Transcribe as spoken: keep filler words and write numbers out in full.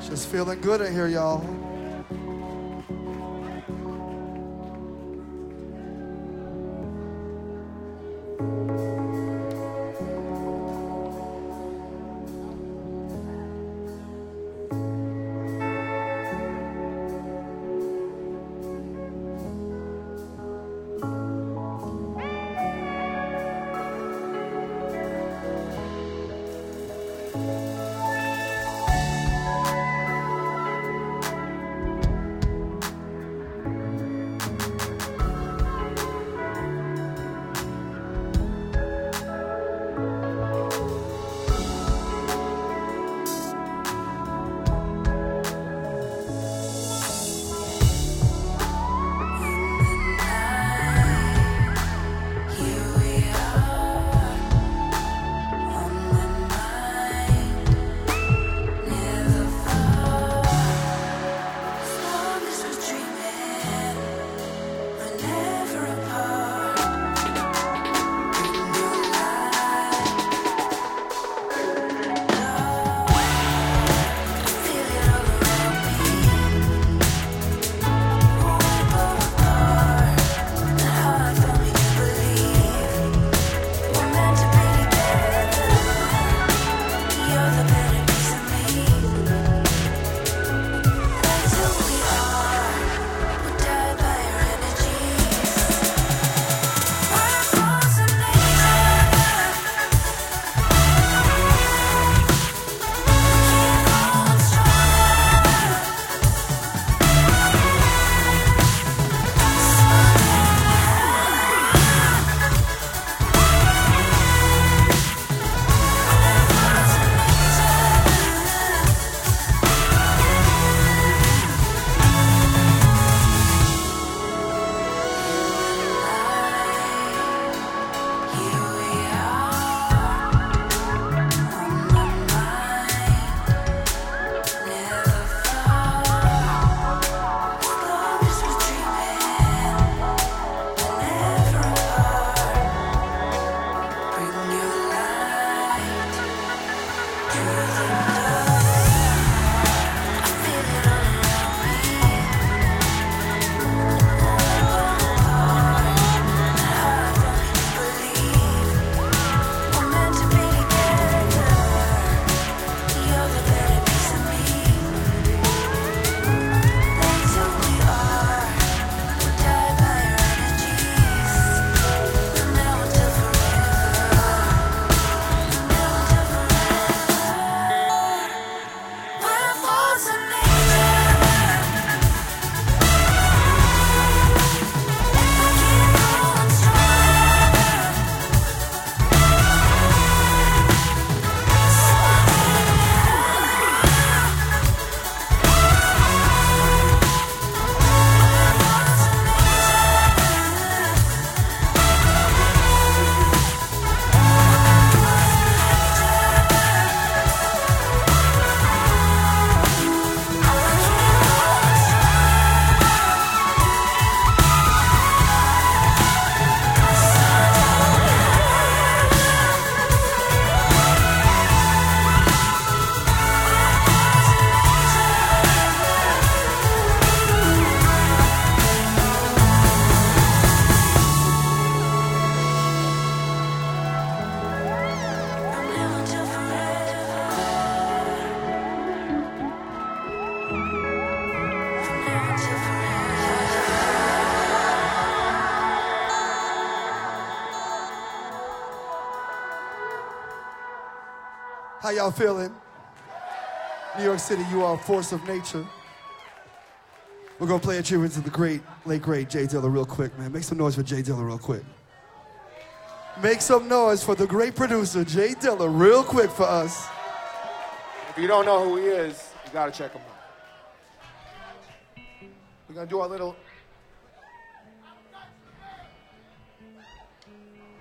Just feeling good in here, y'all. How y'all feeling? New York City, you are a force of nature. We're gonna play a tribute to the great, late great Jay Dilla real quick, man. Make some noise for Jay Dilla real quick. Make some noise for the great producer, Jay Dilla, real quick for us. If you don't know who he is, you gotta check him out. We're gonna do our little